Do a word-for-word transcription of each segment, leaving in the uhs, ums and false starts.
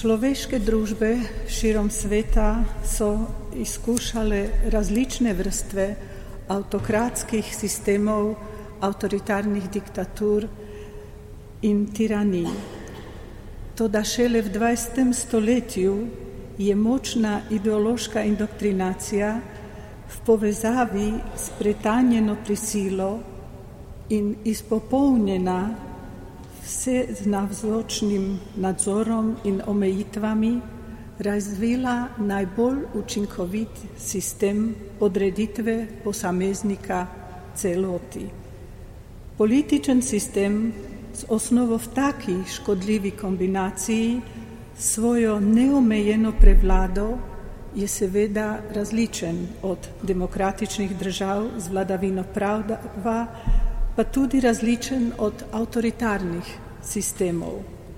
Človeške družbe širom sveta so izkušale različne vrstve avtokratskih sistemov, avtoritarnih diktatur in tiranij. Toda šele v dvajsetem stoletju je močna ideološka indoktrinacija v povezavi s pretanjeno prisilo in izpopolnjena vse z navzočnim nadzorom in omejitvami razvila najbolj učinkovit sistem podreditve posameznika celoti. Političen sistem z osnovo v taki škodljivi kombinaciji svojo neomejeno prevlado je seveda različen od demokratičnih držav z vladavino prava, pa tudi različen od avtoritarnih sistemov.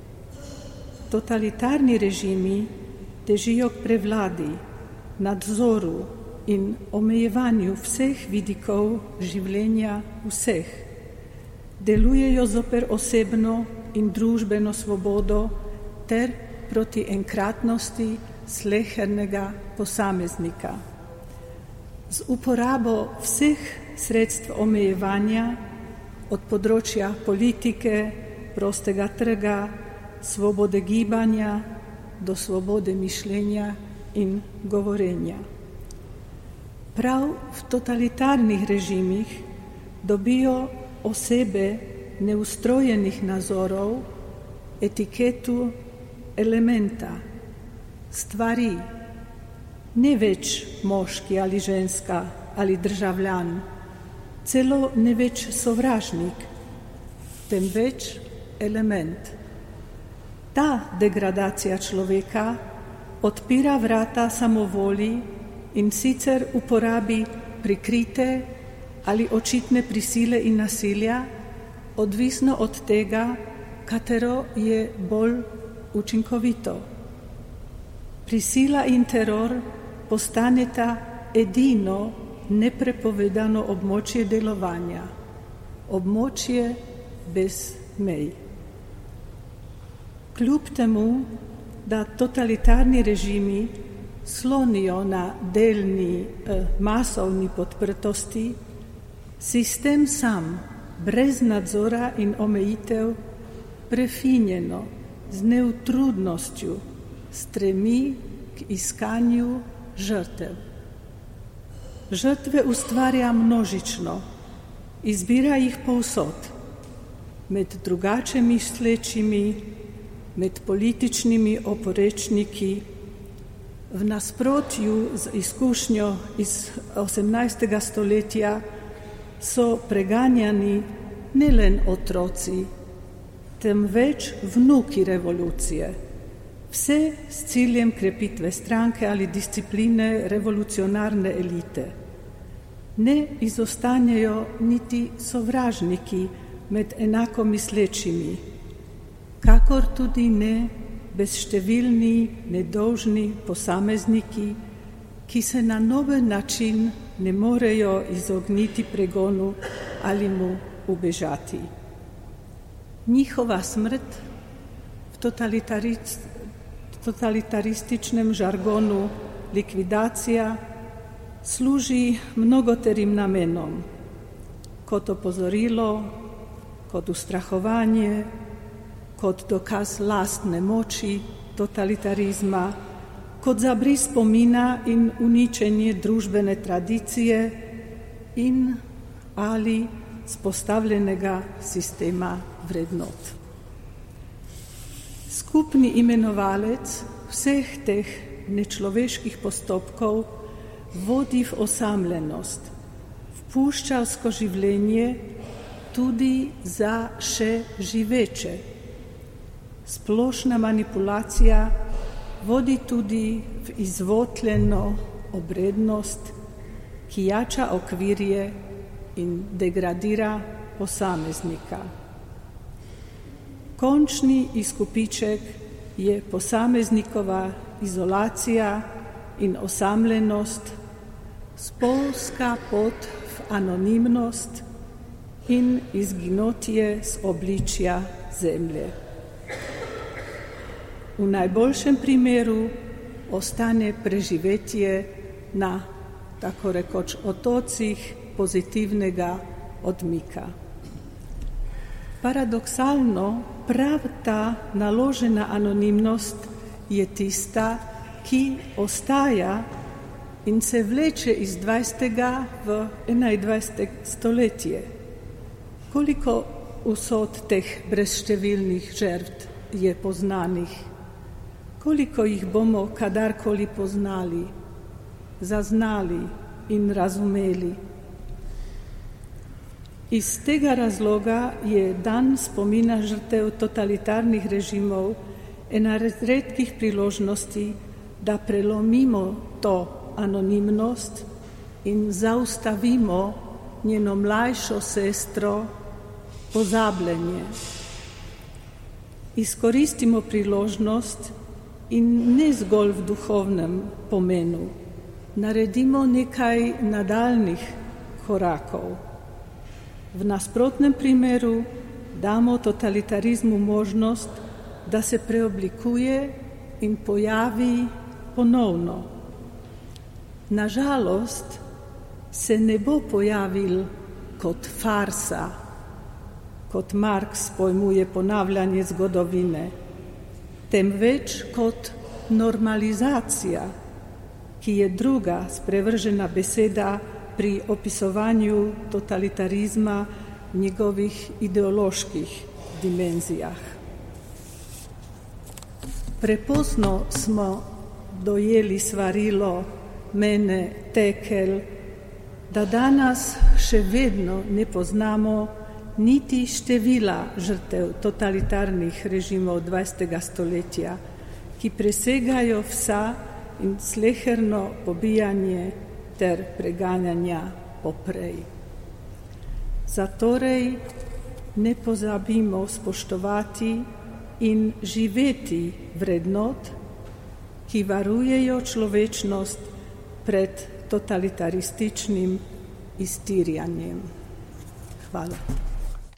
Totalitarni režimi težijo k prevladi, nadzoru in omejevanju vseh vidikov življenja vseh. Delujejo zoper osebno in družbeno svobodo ter proti enkratnosti slehernega posameznika. Z uporabo vseh sredstv omejevanja od področja politike, prostega trga, svobode gibanja do svobode mišljenja in govorenja. Prav v totalitarnih režimih dobijo osebe neustrojenih nazorov etiketu elementa, stvari, ne več moški ali ženska ali državljan, celo ne več sovražnik, temveč element. Ta degradacija človeka odpira vrata samovoli in sicer uporabi prikrite ali očitne prisile in nasilja, odvisno od tega, katero je bolj učinkovito. Prisila in teror postaneta edino neprepovedano območje delovanja, območje bez mej. Kljub temu, da totalitarni režimi slonijo na delni eh, masovni podprtosti, sistem sam, brez nadzora in omejitev, prefinjeno, z neutrudnostjo, stremi k iskanju žrtev. Žrtve ustvarja množično, izbira jih povsod, med drugače mislečimi, med političnimi oporečniki, v nasprotju z izkušnjo iz osemnajstega stoletja so preganjani ne len otroci, temveč vnuki revolucije, vse s ciljem krepitve stranke ali discipline revolucionarne elite. Ne izostanjajo niti sovražniki med enako mislečimi, kakor tudi ne bezštevilni, nedolžni posamezniki, ki se na noben način ne morejo izogniti pregonu ali mu ubežati. Njihova smrt v totalitarist totalitarističnem žargonu likvidacija služi mnogoterim namenom, kot opozorilo, kot ustrahovanje, kot dokaz lastne moči totalitarizma, kot zabris spomina in uničenje družbene tradicije in ali vzpostavljenega sistema vrednot. Skupni imenovalec vseh teh nečloveških postopkov vodi v osamljenost, v puščavsko življenje tudi za še živeče. Splošna manipulacija vodi tudi v izvotljeno obrednost, ki jača okvirje in degradira posameznika. Končni izkupiček je posameznikova izolacija in osamljenost, spolska pot v anonimnost in izginotje z obličja zemlje. v najboljšem primeru ostane preživetje na, tako rekoč, otocih pozitivnega odmika. Paradoksalno, prav ta naložena anonimnost je tista, ki ostaja in se vleče iz dvajsetega v enaindvajseto stoletje. Koliko usod teh brezštevilnih žrtv je poznanih? Koliko jih bomo kadarkoli poznali, zaznali in razumeli? Iz tega razloga je dan spomina žrtev totalitarnih režimov ena redkih priložnosti, da prelomimo to anonimnost in zaustavimo njeno mlajšo sestro pozabljenje. Izkoristimo priložnost in ne zgolj v duhovnem pomenu, naredimo nekaj nadaljnih korakov. V nasprotnem primeru damo totalitarizmu možnost, da se preoblikuje in pojavi ponovno. Nažalost se ne bo pojavil kot farsa, kot Marx pojmuje ponavljanje zgodovine, temveč kot normalizacija, ki je druga sprevržena beseda pri opisovanju totalitarizma v njegovih ideoloških dimenzijah. Prepozno smo dojeli svarilo mene Tekel, da danes še vedno ne poznamo niti števila žrtev totalitarnih režimov dvajsetega stoletja, ki presegajo vsa in sleherno pobijanje ter preganjanja poprej. Zatorej ne pozabimo spoštovati in živeti vrednot, ki varujejo človečnost pred totalitarističnim iztirjanjem. Hvala.